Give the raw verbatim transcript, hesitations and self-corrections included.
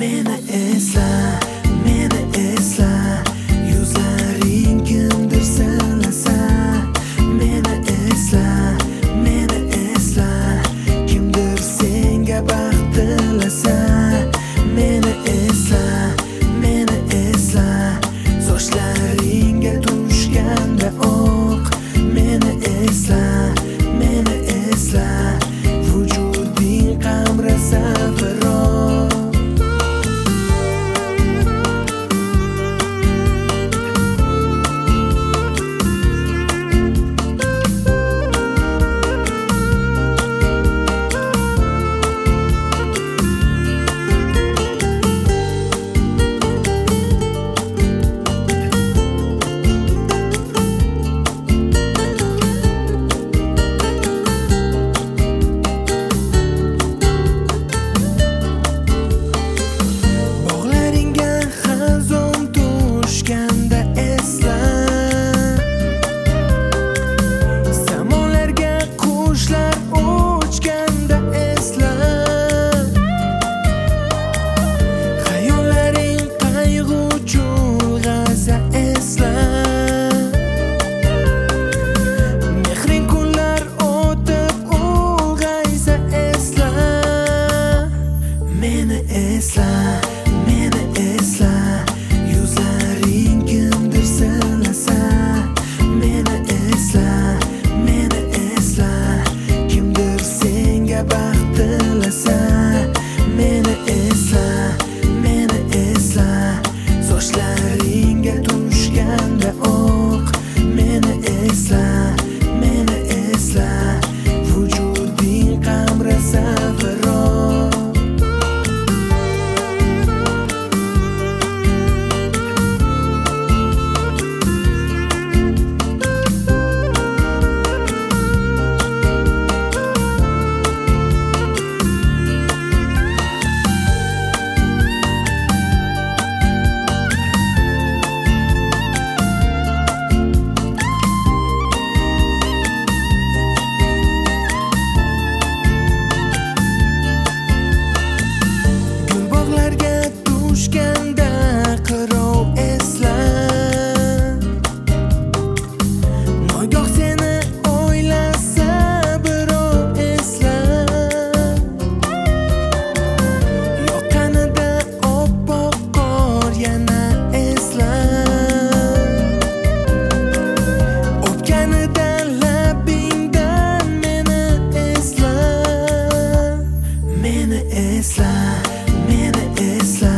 Meni esla, meni esla, yuzlaring kimdir silasa. Meni esla, meni esla, kimdir senga baxt tilasa. Meni esla, meni esla, sochlaringga tushganda oq. Meni esla, meni esla, vujuding qamrasa firoq. Esla, meni esla, yuzlaring kimdir silasa. Meni esla, meni esla, kimdir senga baxt tilasa. Meni esla, meni esla, sochlaringga tushganda oq. Meni esla, meni esla, vujuding qamrasa firoq. Tushganda qirov esla, nogoh seni o'ylasa birov esla. Yoqqanida oppoq qor yana esla, o'pganida labingdan meni esla. Meni esla, meni esla,